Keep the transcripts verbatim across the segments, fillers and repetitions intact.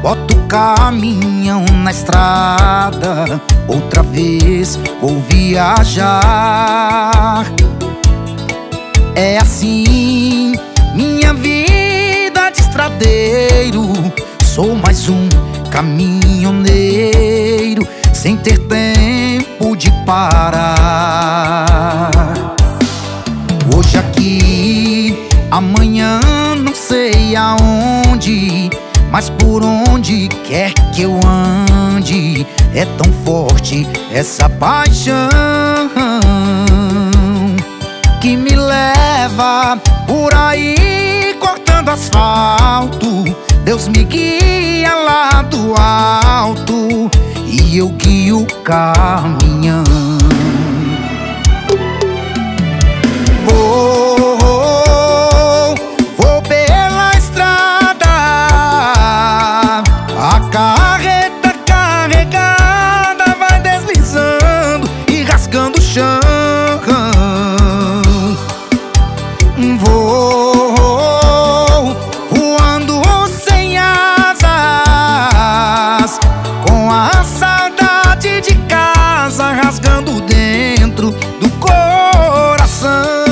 boto o caminhão na estrada, outra vez vou viajar. É assim minha vida de estradeiro, sou mais um caminhoneiro sem ter tempo de parar. Hoje aqui, amanhã não sei aonde, mas por onde quer que eu ande, é tão forte essa paixão que me leva por aí cortando asfalto. Deus me guia lá do alto e eu guio o caminhão. Vou, vou pela estrada, a carreta carregada vai deslizando e rasgando o chão. Vou voando sem asas, com a saudade de casa rasgando dentro do coração.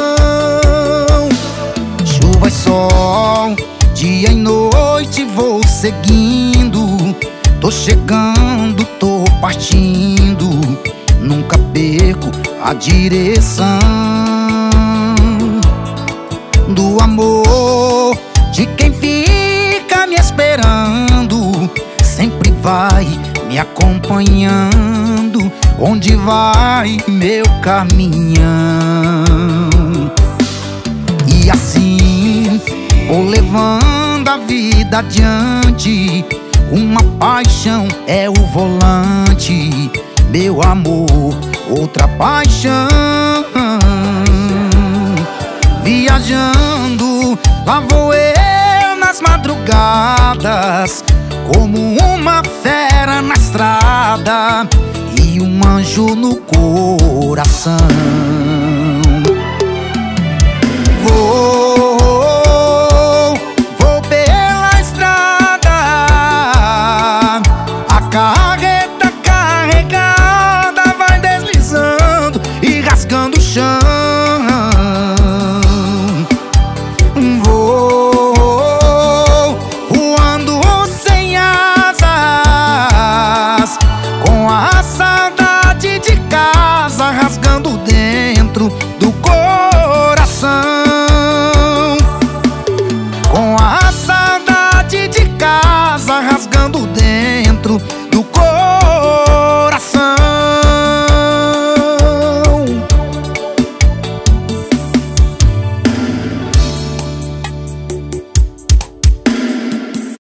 Chuva e sol, dia e noite vou seguindo, tô chegando, tô partindo, nunca perco a direção do amor de quem fica me esperando, sempre vai me acompanhando onde vai meu caminhão. E assim vou levando a vida adiante, uma paixão é o volante, meu amor, outra paixão. Viajando, lá vou eu nas madrugadas, como uma fera na estrada e um anjo no coração.